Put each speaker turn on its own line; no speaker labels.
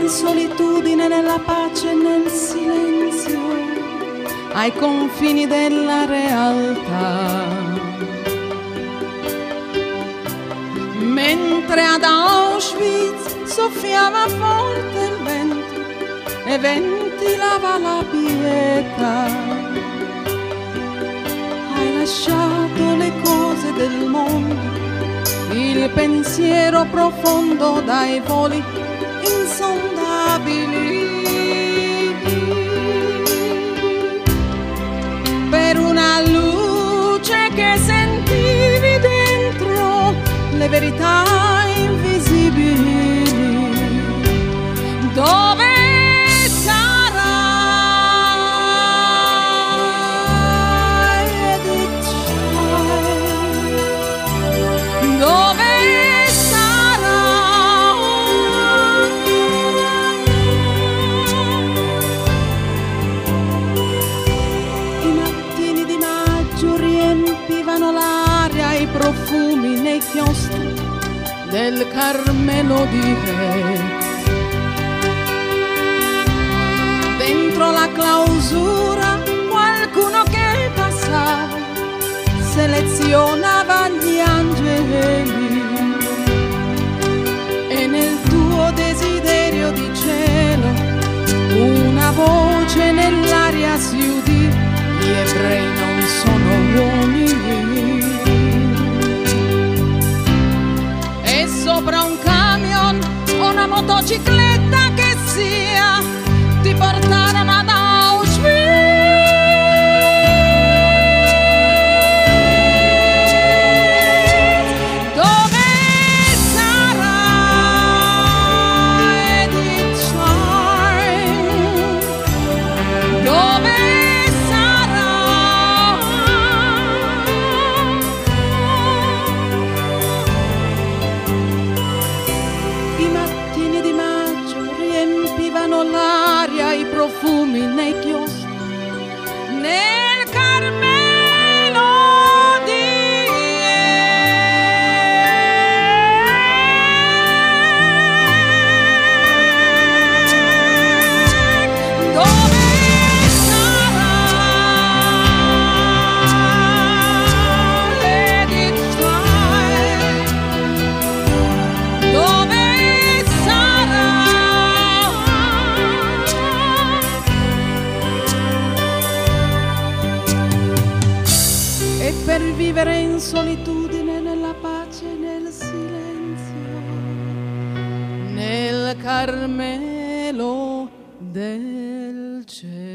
in solitudine, nella pace e nel silenzio, ai confini della realtà. Mentre ad Auschwitz soffiava forte il vento e ventilava la pietà, hai lasciato le cose del mondo, il pensiero profondo dai voli insondabili, per una luce che sentivi dentro le verità invisibili. Dove sarai, Edith Child? Dove sarai? I mattini di maggio riempivano l'aria, i profumi nei chiostri del Carmelo di Re. Dentro la clausura qualcuno che passava selezionava gli angeli, e nel tuo desiderio di cielo una voce nell'aria si udì: gli ebrei non sono uomini. E sopra un camion o una motocicletta che sia ti portarono ad Auschwitz. Dove sarai, Edith Child? Dove sarai? I mattini di maggio riempivano l'aria, i profumi nei chiostri nel Carmelo di Dove sarai, Edith Child? Dove e per vivere in solitudine, nella pace e nel silenzio, nel Carmelo del cielo.